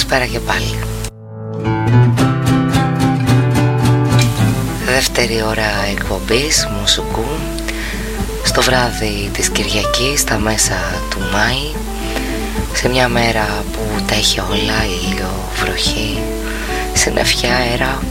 Καλησπέρα και πάλι. Δεύτερη ώρα εκπομπής μουσικού στο βράδυ της Κυριακής, στα μέσα του Μάη, σε μια μέρα που τα έχει όλα, ήλιο, βροχή, συννεφιά, αέρα.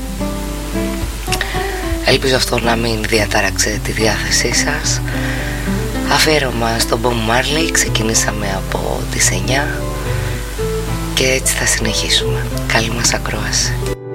Ελπίζω αυτό να μην διατάραξε τη διάθεσή σας. Αφιέρωμα στον Bob Marley, ξεκινήσαμε από τις 9 και έτσι θα συνεχίσουμε. Καλή μας ακρόαση.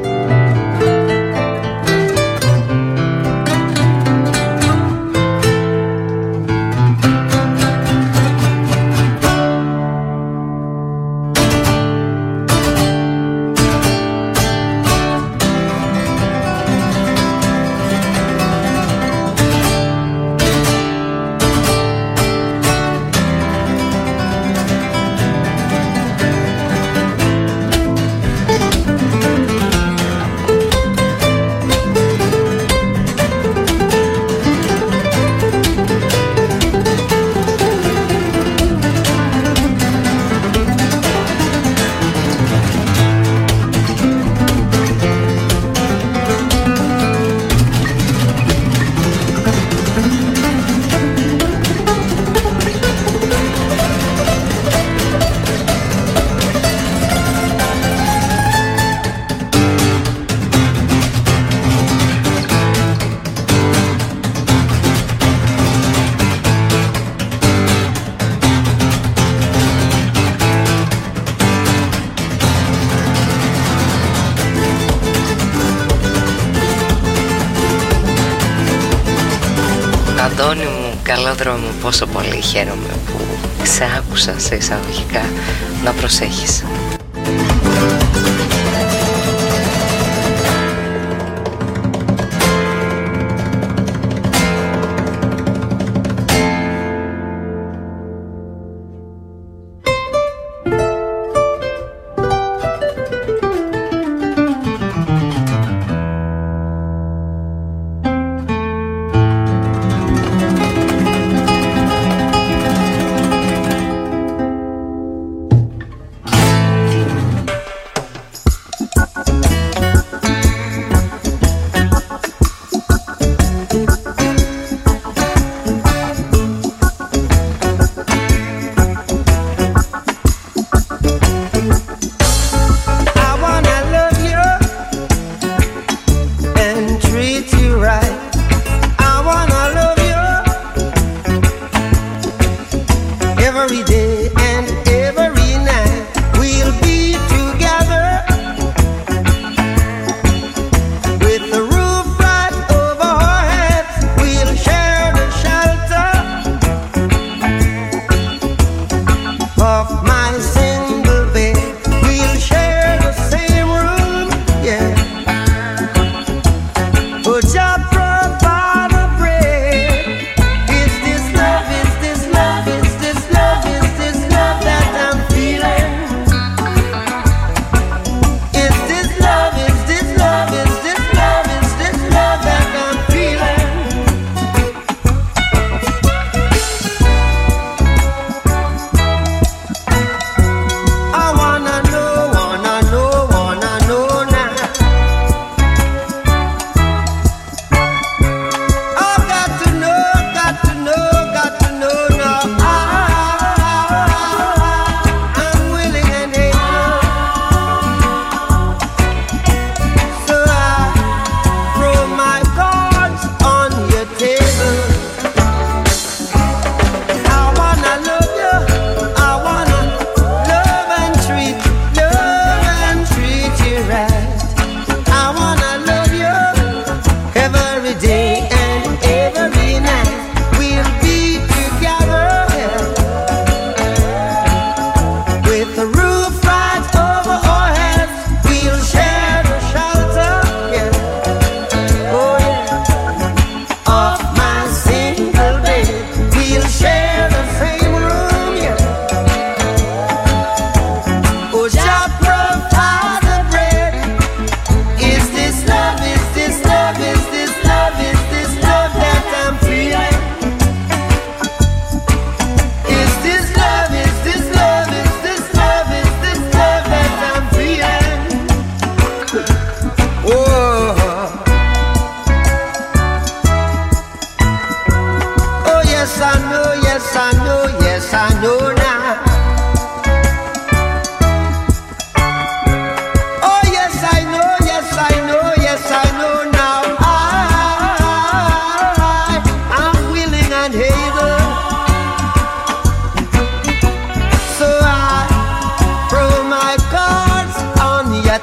Αντώνη μου, καλό δρόμο, πόσο πολύ χαίρομαι που σε άκουσα σε εισαγωγικά. Να προσέχεις.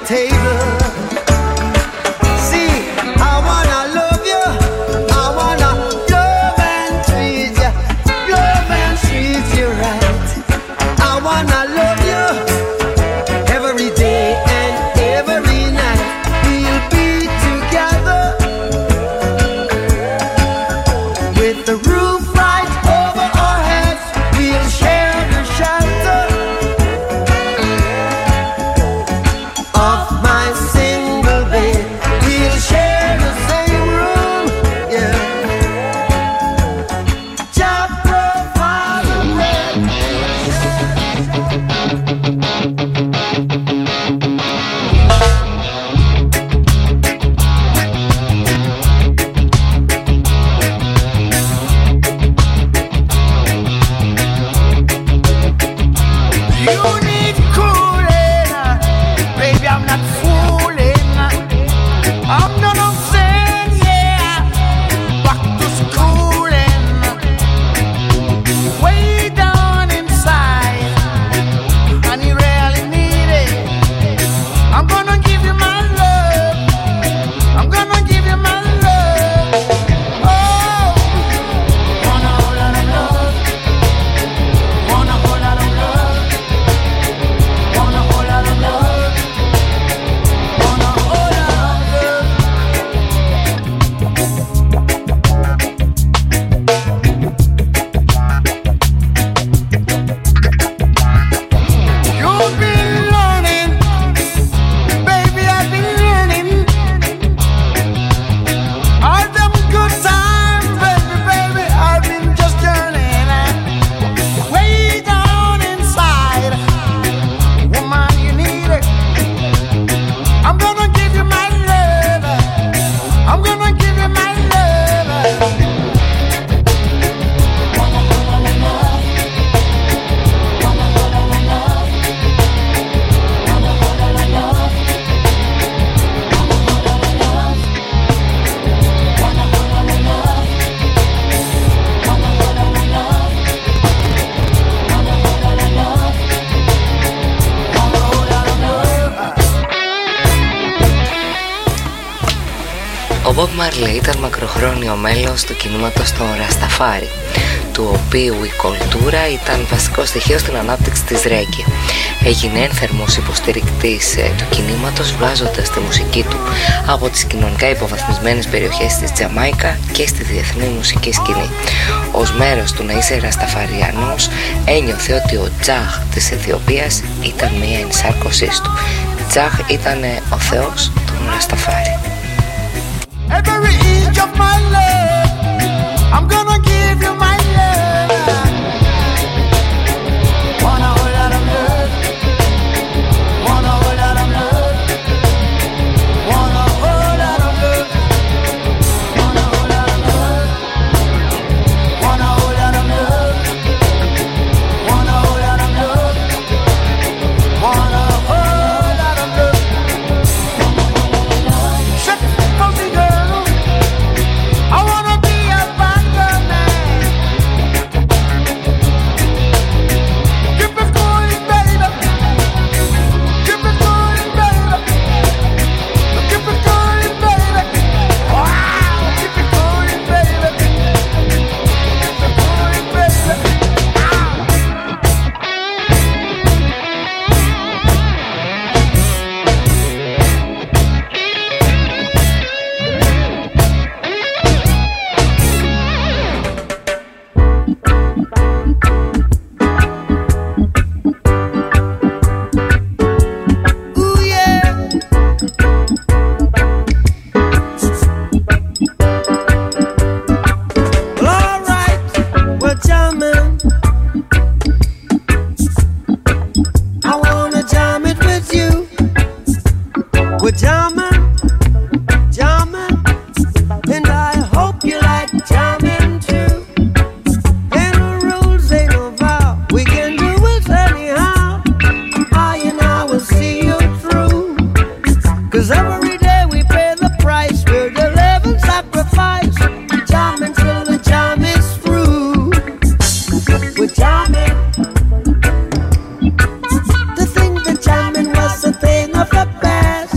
table. See, I wanna love you, I wanna love and treat you, love and treat you right. I wanna love you every day and every night. We'll be together with the roof right over our heads. We'll share the shelter of my single bed. We'll share the same room, yeah. Jah provide the bread. You need cooling, baby, I'm not fooling. I'm not saying, yeah, back to schooling. Way down inside, and you really need it. I'm gonna give you my love. I'm gonna give you my love. Oh, wanna hold on of love. Wanna hold on of love. Wanna hold on of love. Wanna hold on of love. You've been learning, baby, I've been learning. All them good times, baby, I've been just yearning. Way down inside, woman, you need it. I'm gonna give you my love. I'm gonna give you my love. Wanna hold on to love. Wanna hold on to love. Wanna hold on to love. Wanna hold on to love. Wanna hold on to love. Wanna hold on to love. Wanna hold on to love. Wanna hold on to love. Ο Bob Marley ήταν μακροχρόνιο μέλος του κινήματος των Ρασταφάρι, του οποίου η κουλτούρα ήταν βασικό στοιχείο στην ανάπτυξη της ρέγγε. Έγινε ένθερμος υποστηρικτής του κινήματος, βγάζοντας τη μουσική του από τις κοινωνικά υποβαθμισμένες περιοχές της Τζαμάικα και στη διεθνή μουσική σκηνή. Ως μέρος του να είσαι Ρασταφαριανός, ένιωθε ότι ο Τζαχ της Αιθιοπίας ήταν μια ενσάρκωσή του. Τζαχ ήταν ο θεός των Ρασταφάρι. Every inch of my love, I'm gonna give you my love. Wanna hold out of love. Wanna hold out of love. Wanna hold out of love. Wanna hold out of love. Wanna hold out of love. Wanna hold out of love. Wanna hold out of love. Shut up, girl. I wanna be a bad girl, man. Keep it going, baby. Keep it going, baby. Keep it going, baby. Wow, keep it going, baby. Keep it going, baby. Ooh, yeah. Well, all right, we're jamming. I wanna jam it with you. We're jamming, jamming, and I hope you like jamming too. Ain't no rules, ain't no vow. We can do it anyhow. I and I will see you through. 'Cause every day we pay the price. We're the living sacrifice. Jamming till the jam is through. We're jamming. To think that jamming was a thing of the past.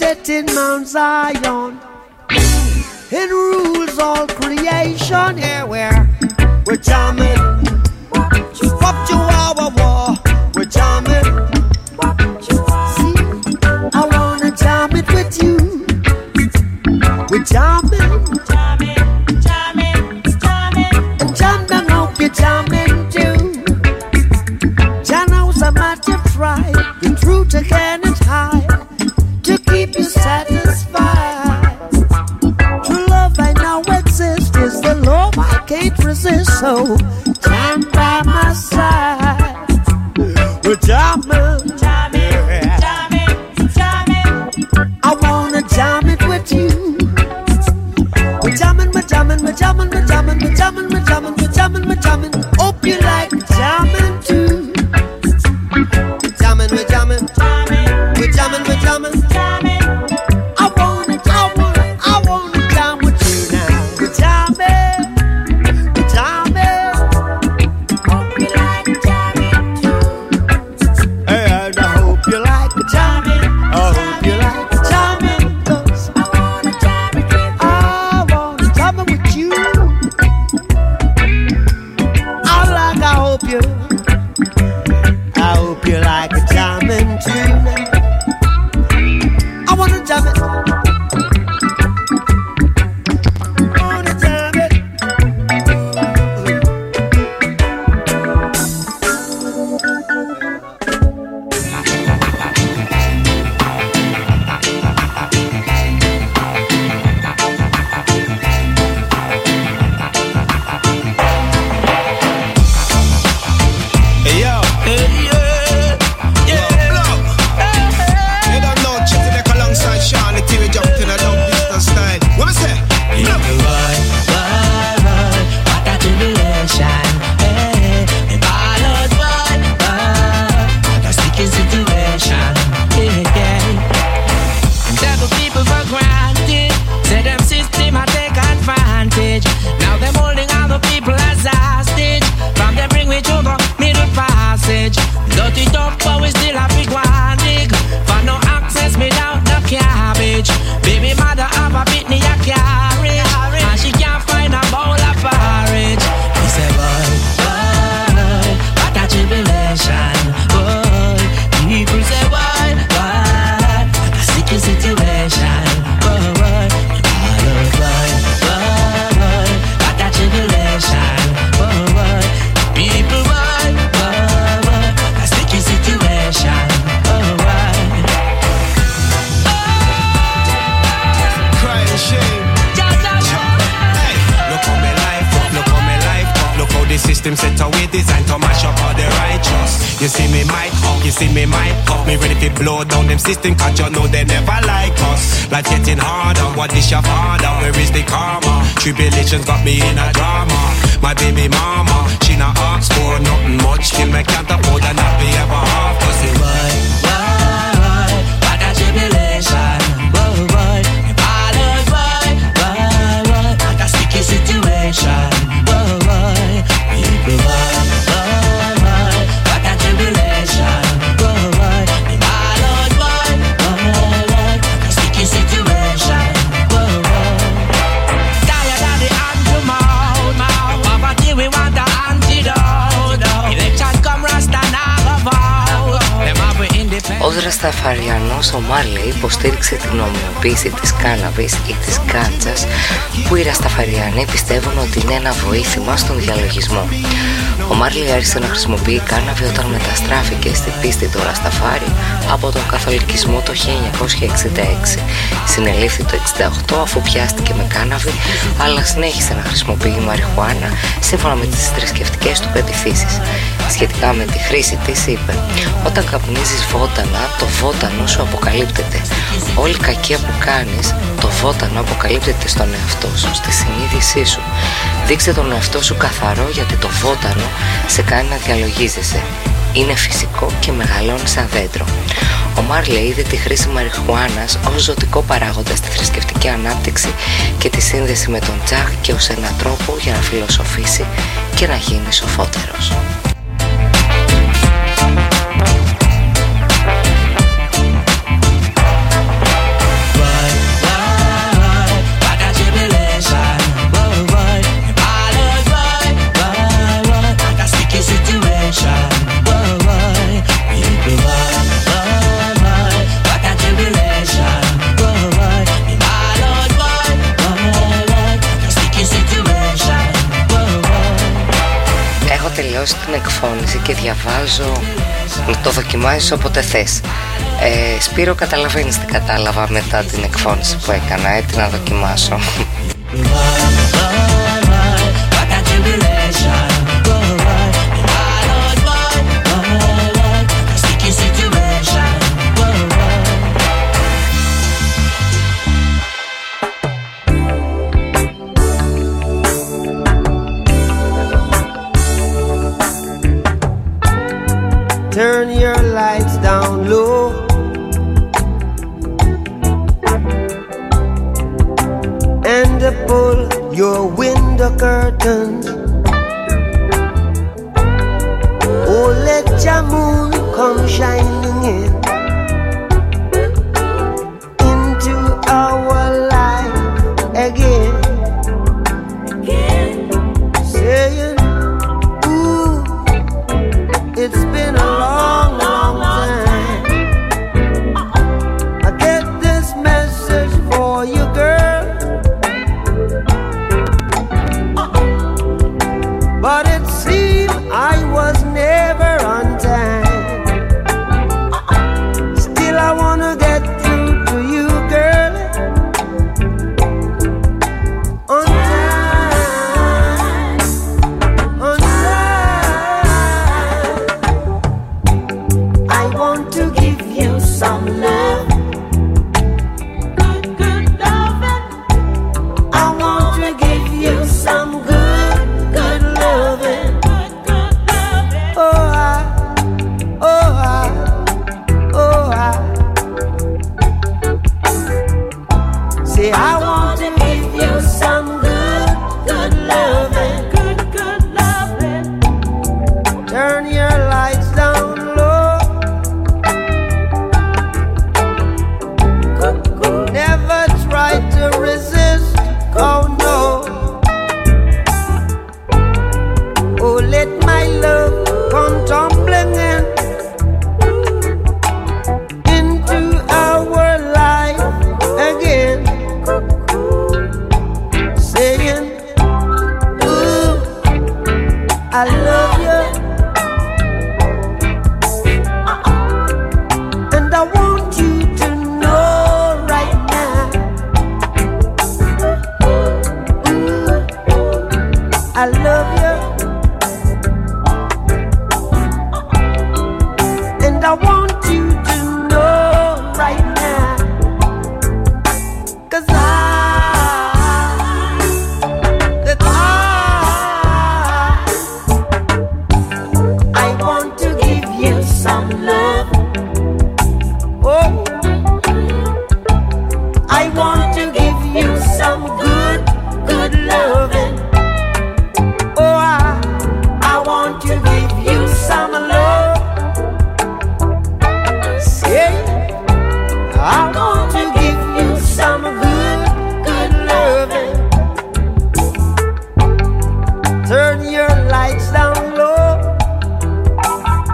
set in Mount Zion. It rules all creation. Yeah, we're jamming. Wop chihuahua war. We're jamming. See, I wanna jam it with you. We're jamming. And jam down, hope you're jamming too. Jam knows how much you try. The truth again is high to keep you satisfied. True love I know exists is the love I can't resist. So jam by my side. We're jamming. I wanna jam it with you. We're jamming. Hope you like jamming too. We're jamming. I wanna jam with you now. We're jamming. Hope you like jamming too. And I hope you like jamming. I hope you like jamming. 'Cause I wanna jam with you. I wanna jam with you. I hope you like jamming too. I wanna jam it. System, cause you know they never like us. Life getting harder, what is your father? Where is the karma? Tribulations got me in a drama. My baby mama, she not ask for nothing much. Still me can't afford a nappy ever half. Cause it why, what a tribulation. Why, what a sticky situation. Why, people why, what a tribulation. Ως Ρασταφαριανός, ο Μάρλεϊ υποστήριξε την νομιμοποίηση της κάναβης ή της γκάντζας, που οι Ρασταφαριανοί πιστεύουν ότι είναι ένα βοήθημα στον διαλογισμό. Ο Μάρλεϊ άρχισε να χρησιμοποιεί κάναβη όταν μεταστράφηκε στην πίστη του Ρασταφάρι από τον καθολικισμό το 1966. Συνελήφθη το 1968 αφού πιάστηκε με κάναβη, αλλά συνέχισε να χρησιμοποιεί μαριχουάνα σύμφωνα με τις θρησκευτικές του πεποιθήσεις. Σχετικά με τη χρήση της είπε: «Όταν καπνίζεις βότανα, το βότανο σου αποκαλύπτεται. Όλη η κακία που κάνεις, το βότανο αποκαλύπτεται στον εαυτό σου, στη συνείδησή σου. Δείξε τον εαυτό σου καθαρό, γιατί το βότανο σε κάνει να διαλογίζεσαι. Είναι φυσικό και μεγαλώνει σαν δέντρο». Ο Μάρλεϊ είδε τη χρήση μαριχουάνας ως ζωτικό παράγοντα στη θρησκευτική ανάπτυξη και τη σύνδεση με τον τζαχ και ως έναν τρόπο για να φιλοσοφήσει και να γίνει σοφότερος. εκφώνηση και διαβάζω, να το δοκιμάζεις όποτε θες. Σπύρο, καταλαβαίνεις τι κατάλαβα μετά την εκφώνηση που έκανα, τι να δοκιμάσω. Turn your lights down low. And pull your window curtains. Oh, let your moon come shining in into our life again. Saying, ooh, it's been a long, long time. I get this message for you, girl, but it seemed I was never on time. Still I wanna get through to you, girl, on time, on time. I want to give you some love, good, good loving. I want to give you some good, good loving. Oh, I, oh, I, oh, I. Say I want to give you some good, good loving. Good, good loving. Turn your lights down low. Never try to resist, oh no. Oh, let my love come tumbling in into our life again. Saying, ooh, I love you, and I want you to know right now. Ooh, I love you, and I want you to know right now. 'Cause I want to give you some love. Oh, I want to give you some good, good loving. Oh, I want to give you some love. Say, I want to give you some good, good loving. Turn your lights down low.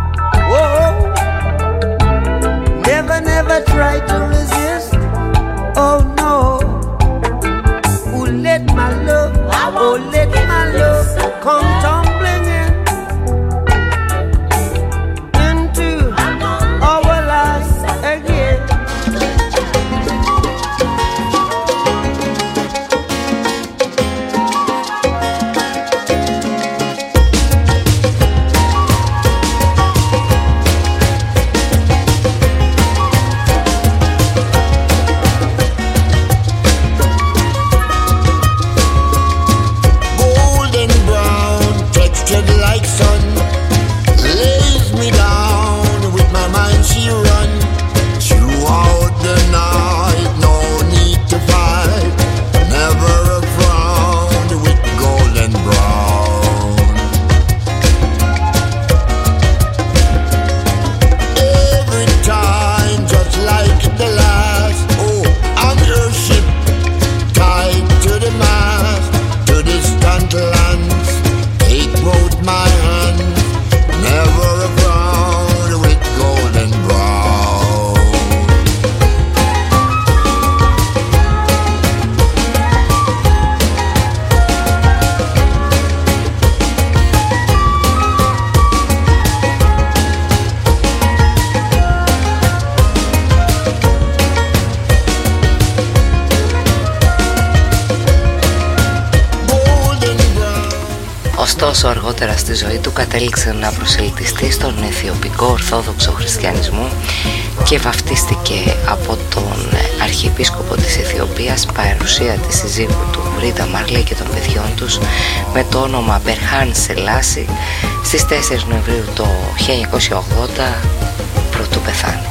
Ωστόσο αργότερα στη ζωή του κατέληξε να προσελκυστεί στον Αιθιοπικό Ορθόδοξο Χριστιανισμό και βαφτίστηκε από τον Αρχιεπίσκοπο της Αιθιοπίας παρουσία της συζύγου του Ρίτα Μάρλεϊ και των παιδιών τους με το όνομα Μπερχάν Σελάση στις 4 Νοεμβρίου το 1980 πρωτού πεθάνει.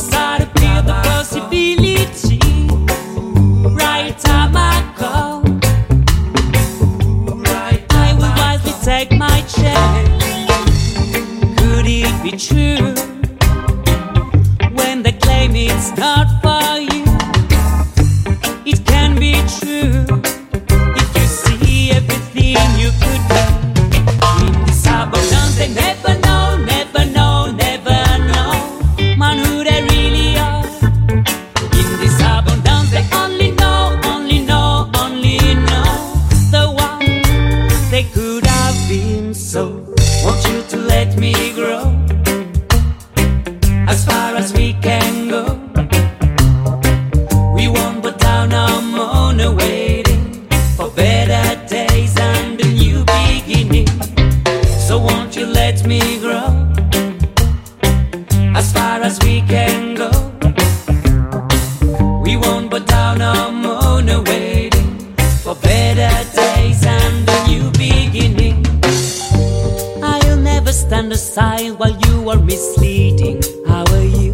start to feel the possibility. Right time I come, I will wisely take my chance. Could it be true when they claim it's not for you? It can be true if you see everything you could do. In this abundance they never know, never know, never know man who they really are. In this abundance they only know, only know, only know the one they could have been. So want you to let me grow as far as we can go. We won't put down our moon waiting for better days and a new beginning. So won't you let me grow as far as we can go. We won't put down our moon waiting for better days and a new beginning. I'll never stand aside while you are misleading. How are you?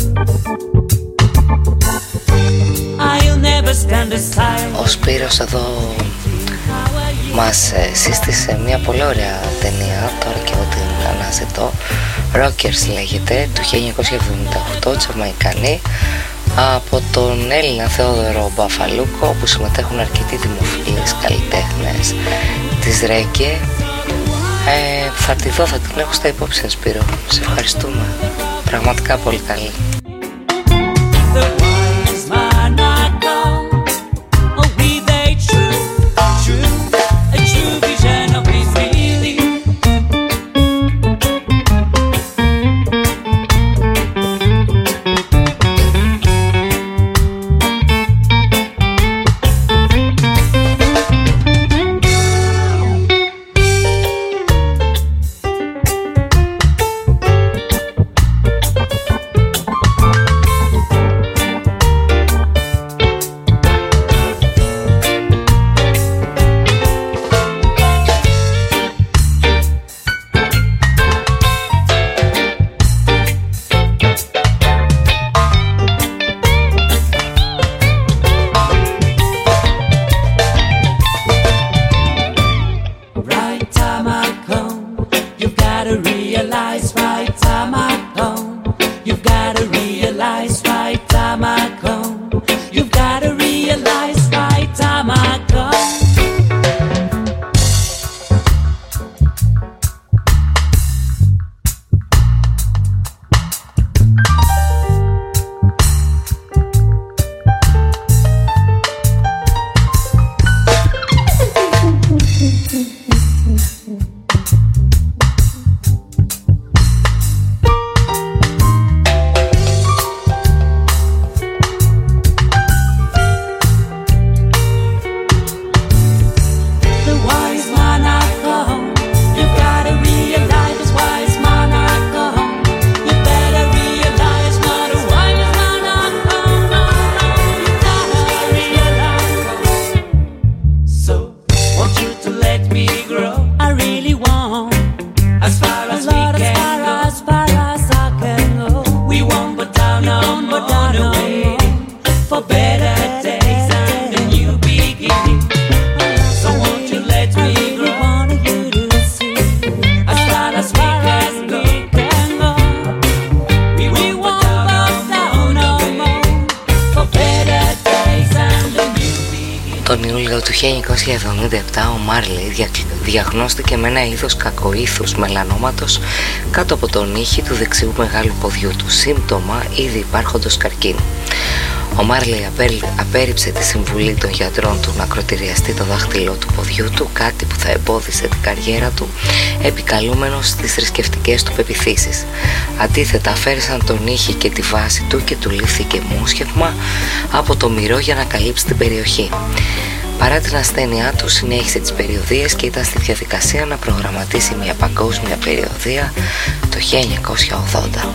I'll never stand aside. Ο Σπύρος εδώ μας σύστησε μια πολύ ωραία ταινία, τώρα και εγώ την αναζητώ. Rockers λέγεται, του 1978, Τζαμαϊκανή, από τον Έλληνα Θεόδωρο Μπαφαλούκο, όπου συμμετέχουν αρκετοί δημοφιλείς καλλιτέχνες της ρέγκε. Θα τη δω, θα την έχω στα υπόψη, Σπύρο. Σε ευχαριστούμε, πραγματικά πολύ καλή. Τον Ιούλιο του 1977 ο Μάρλεϊ διαγνώστηκε με ένα είδος κακοήθους μελανόματος κάτω από τον ήχη του δεξιού μεγάλου ποδιού του, σύμπτωμα ήδη υπάρχοντος καρκίνου. Ο Μάρλεϊ απέρριψε τη συμβουλή των γιατρών του να ακροτηριαστεί το δάχτυλο του ποδιού του, κάτι που θα εμπόδισε την καριέρα του, επικαλούμενος στις θρησκευτικές του πεποιθήσεις. Αντίθετα, αφαίρεσαν τον ήχη και τη βάση του και του λήφθηκε μουσχεύμα από το μυρό για να καλύψει την περιοχή. Παρά την ασθένειά του, συνέχισε τις περιοδίες και ήταν στη διαδικασία να προγραμματίσει μια παγκόσμια περιοδία το 1980.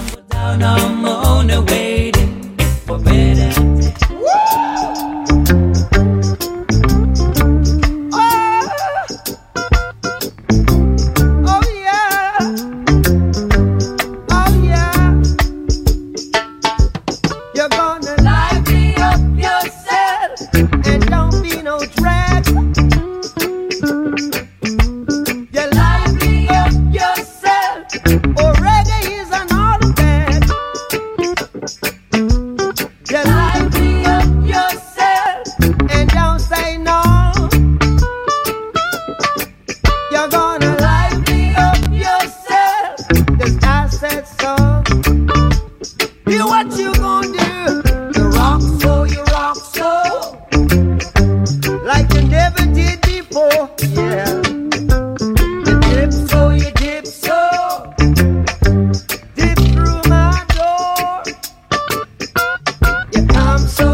You're gonna lively up yourself and don't be no drag. You lively up yourself, or reggae is an automatic. You lively up yourself and don't say no. You're gonna lively up yourself, 'cause I said so. You what you gonna do? You rock so, like you never did before, yeah. You dip so, dip through my door. You come so,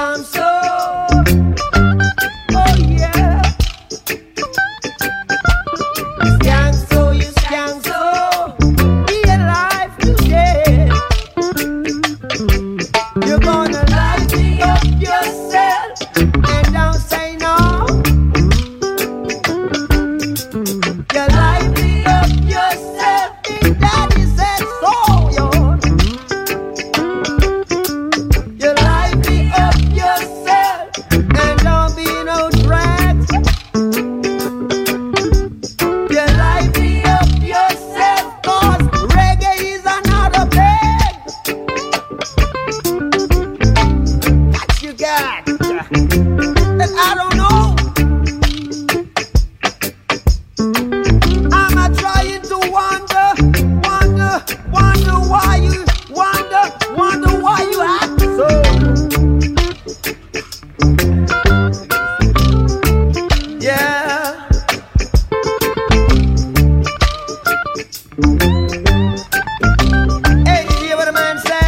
oh yeah. You skank so, be alive today. You're gonna lively up yourself and don't say no. You lively up yourself, Big Daddy said so, yo. You lively up yourself and don't be no drag. You lively up yourself, 'cause reggae is another bed. What you got? And I don't know. I'm trying to wonder why you wonder why you act so. Yeah. Hey, you hear what a man say?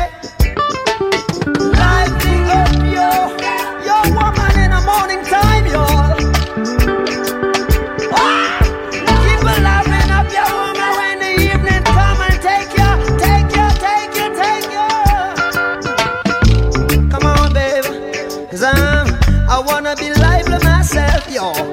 Lively up your woman in the morning time, y'all. Ah! Keep a lively up your woman when the evening come and take you. Come on, baby, 'cause I wanna be lively myself, y'all.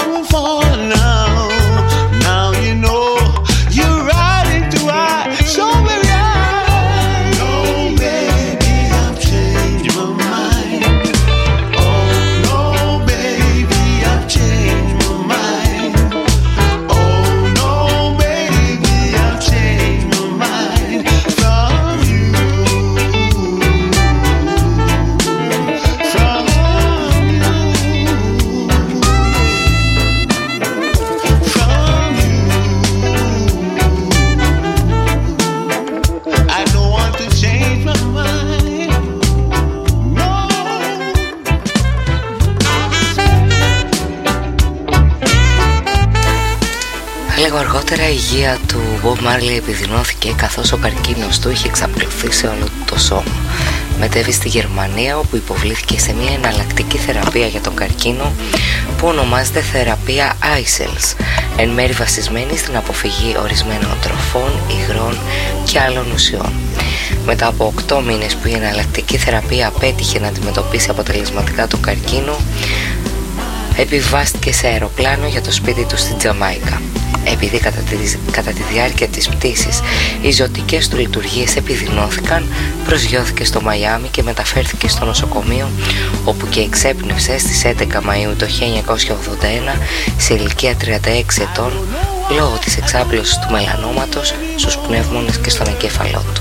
will fall now. Now you know you're riding too high, so very high. No, baby, I've changed my mind. Oh no, baby, I've changed my mind. Oh no, baby, I've changed my mind from you. From I don't want to change my mind. No. Λίγο αργότερα η υγεία του Bob Marley επιδεινώθηκε καθώς ο καρκίνος του είχε εξαπλωθεί σε όλο το σώμα. Μετέβη στη Γερμανία όπου υποβλήθηκε σε μια εναλλακτική θεραπεία για τον καρκίνο που ονομάζεται θεραπεία Eisels, εν μέρει βασισμένη στην αποφυγή ορισμένων τροφών, υγρών και άλλων ουσιών. Μετά από 8 μήνες που η εναλλακτική θεραπεία απέτυχε να αντιμετωπίσει αποτελεσματικά τον καρκίνο, επιβάστηκε σε αεροπλάνο για το σπίτι του στην Τζαμάικα. Επειδή κατά τη διάρκεια της πτήσης οι ζωτικές του λειτουργίες επιδεινώθηκαν, προσγειώθηκε στο Μαϊάμι και μεταφέρθηκε στο νοσοκομείο, όπου και εξέπνευσε στις 11 Μαΐου το 1981 σε ηλικία 36 ετών λόγω της εξάπλωσης του μελανόματος στους πνεύμονες και στον εγκέφαλό του.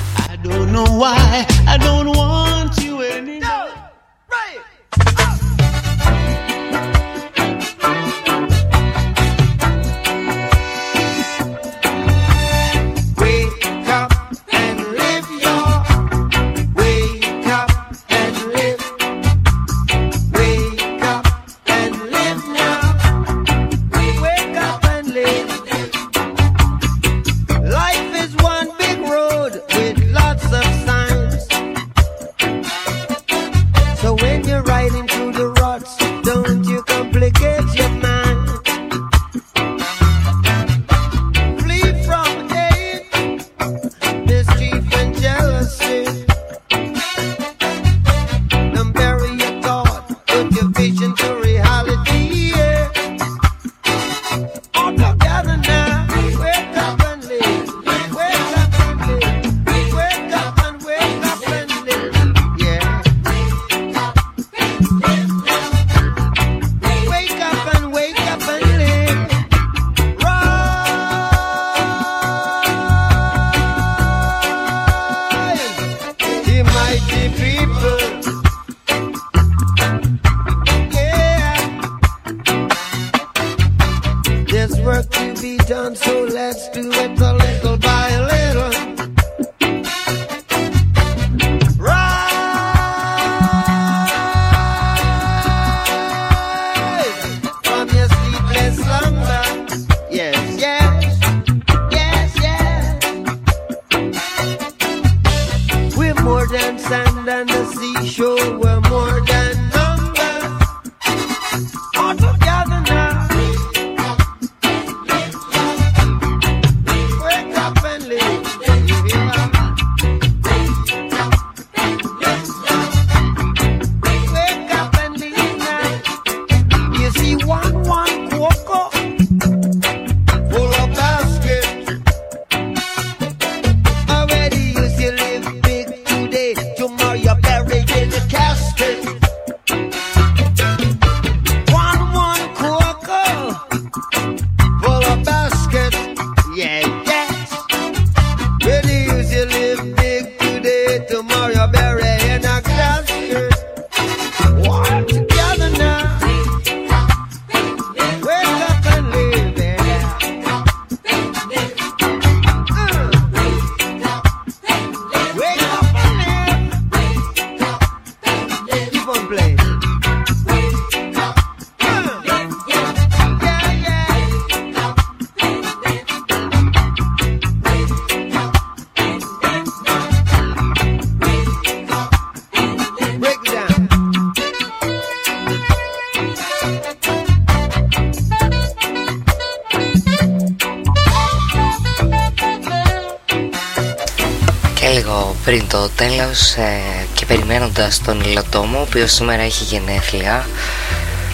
Πριν το τέλος και περιμένοντας τον Υλοτόμο, ο οποίος σήμερα έχει γενέθλια,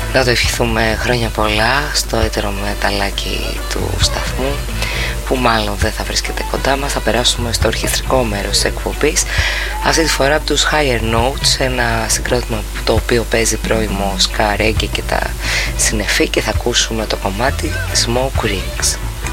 Να το ευχηθούμε χρόνια πολλά στο έτερο μεταλλάκι του σταθμού, που μάλλον δεν θα βρίσκεται κοντά μας. Θα περάσουμε στο ορχιστρικό μέρος της εκπομπής, αυτή τη φορά από τους Higher Notes, ένα συγκρότημα το οποίο παίζει πρώιμο ska, reggae και τα συνεφή, και θα ακούσουμε το κομμάτι Smoke Rings.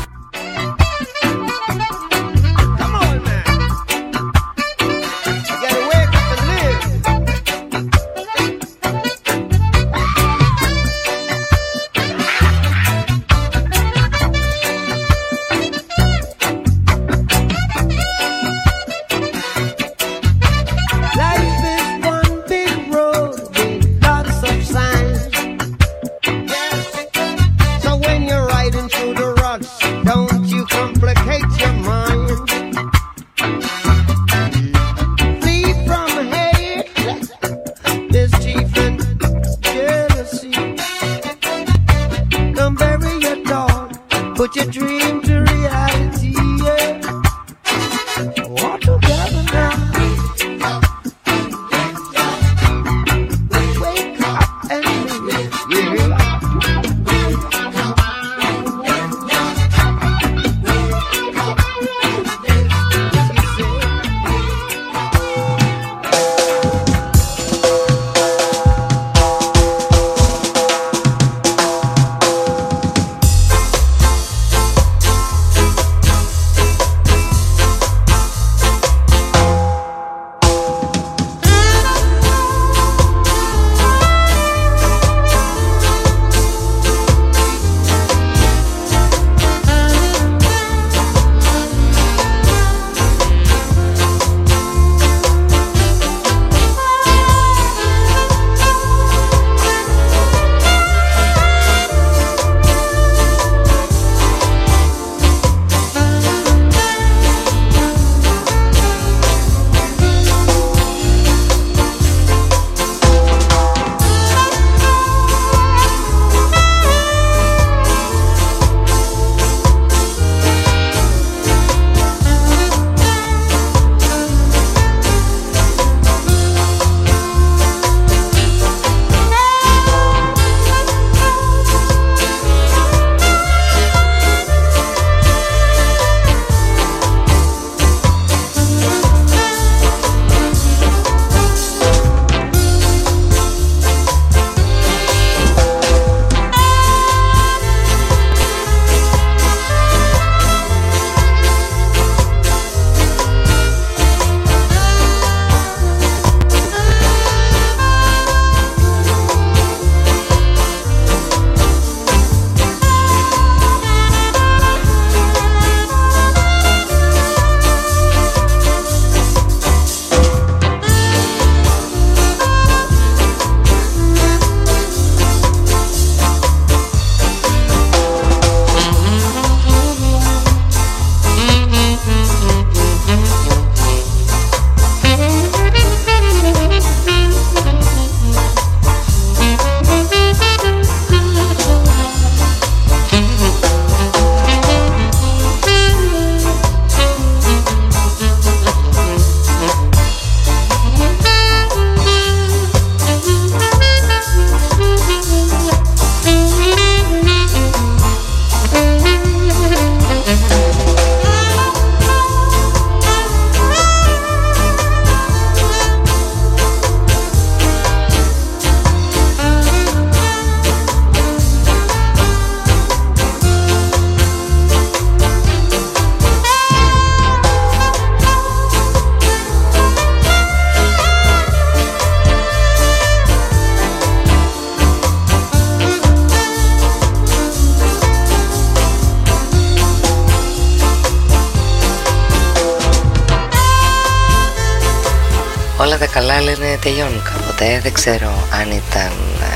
Όλα τα καλά λένε τελειώνουν κάποτε. Δεν ξέρω αν ήταν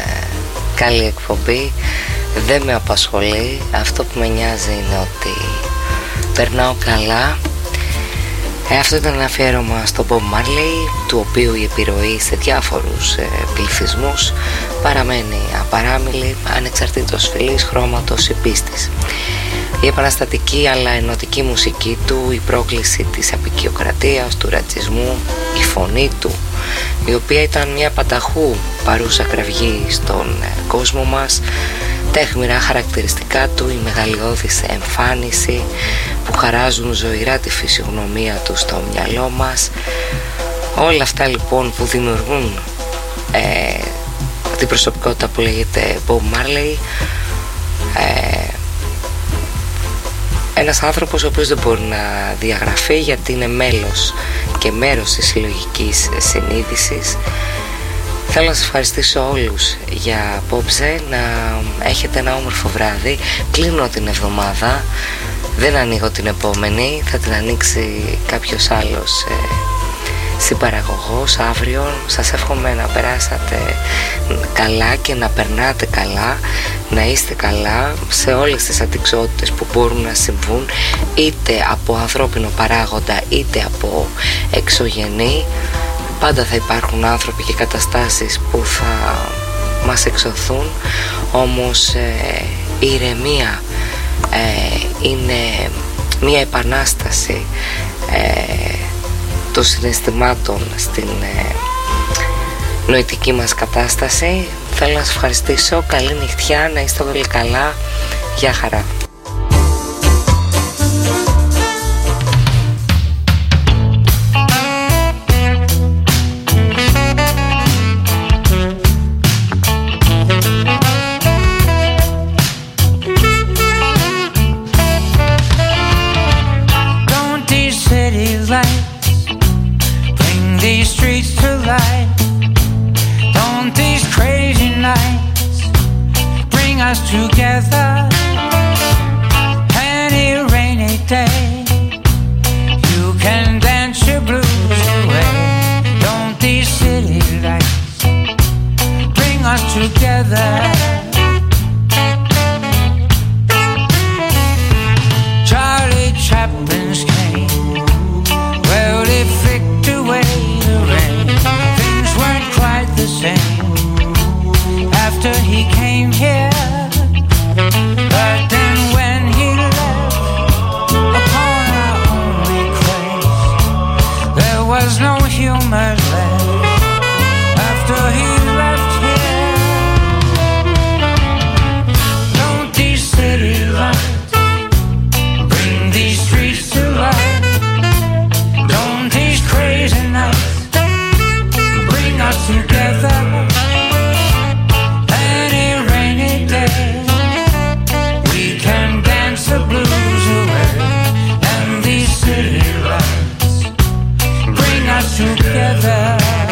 καλή εκπομπή. Δεν με απασχολεί. Αυτό που με νοιάζει είναι ότι περνάω καλά. Αυτό ήταν ένα αφιέρωμα στον Bob Marley, του οποίου η επιρροή σε διάφορους πληθυσμούς παραμένει απαράμιλη, ανεξαρτήτως φυλής, χρώματος ή πίστης. Η επαναστατική αλλά ενωτική μουσική του, η πρόκληση της αποικιοκρατίας, του ρατσισμού, η φωνή του, η οποία ήταν μια πανταχού παρούσα κραυγή στον κόσμο μας, τα αιχμηρά χαρακτηριστικά του, η μεγαλειώδης εμφάνιση που χαράζουν ζωηρά τη φυσιογνωμία του στο μυαλό μας, όλα αυτά λοιπόν που δημιουργούν την προσωπικότητα που λέγεται Bob Marley, ένας άνθρωπος ο οποίος δεν μπορεί να διαγραφεί γιατί είναι μέλος και μέρος της συλλογικής συνείδησης. Θέλω να σας ευχαριστήσω όλους για απόψε, να έχετε ένα όμορφο βράδυ. Κλείνω την εβδομάδα, δεν ανοίγω την επόμενη, θα την ανοίξει κάποιος άλλος συμπαραγωγός αύριο. Σας εύχομαι να περάσατε καλά και να περνάτε καλά, να είστε καλά σε όλες τις αντιξότητες που μπορούν να συμβούν, είτε από ανθρώπινο παράγοντα είτε από εξωγενή. Πάντα θα υπάρχουν άνθρωποι και καταστάσεις που θα μας εξωθούν, όμως η ηρεμία είναι μια επανάσταση των συναισθημάτων στην νοητική μας κατάσταση. Θέλω να σας ευχαριστήσω, καλή νυχτιά, να είστε όλοι καλά, γεια χαρά. These streets to life, don't these crazy nights bring us together? Any rainy day, you can dance your blues away. Don't these city lights bring us together? Charlie Chaplin's came, well, they flicked away the rain. Things weren't quite the same after he came here. But then when he left upon our only grace, there was no humor left after he left here. Don't these city lights bring these streets to life? Don't these crazy nights bring us together? Any rainy day, we can dance the blues away. And these city lights bring us together.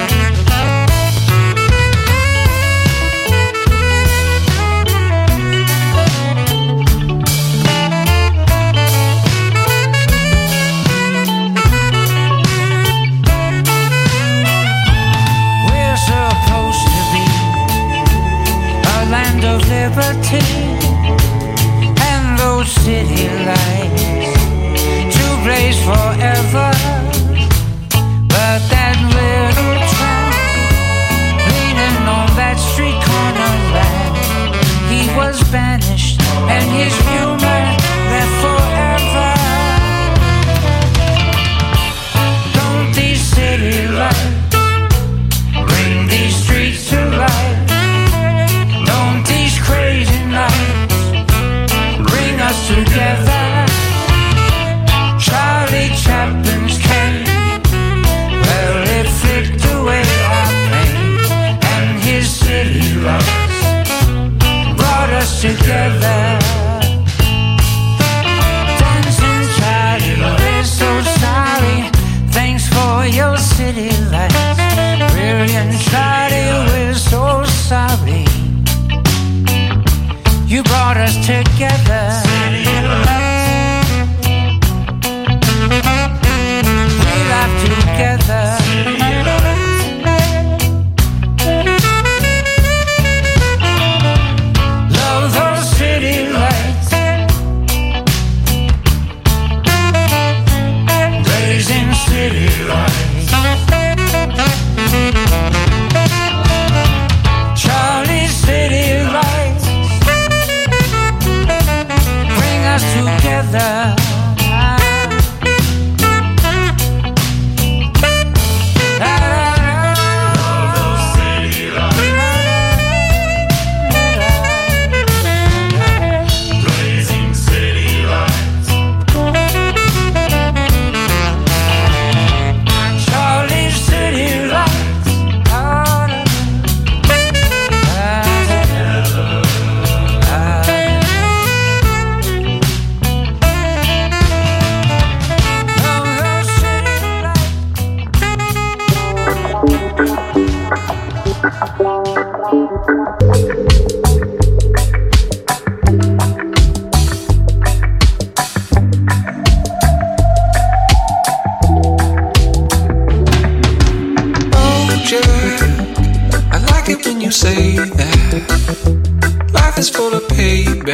Of liberty and those city lights to blaze forever. But that little tramp leaning on that street corner lamp, he was banished and his humor left forever. Don't these city lights bring these streets to life? Don't these crazy nights bring us together? Charlie Chaplin's came, well, it flicked away our pain, and his city lights brought us together. Dancing Charlie, we're so sorry. Thanks for your city lights. Brilliant Charlie, we're so sorry. You brought us together. We laugh together. Love those city lights, blazing city lights. Charlie's city lights bring us together. La, la, la. when you say that life is full of payback.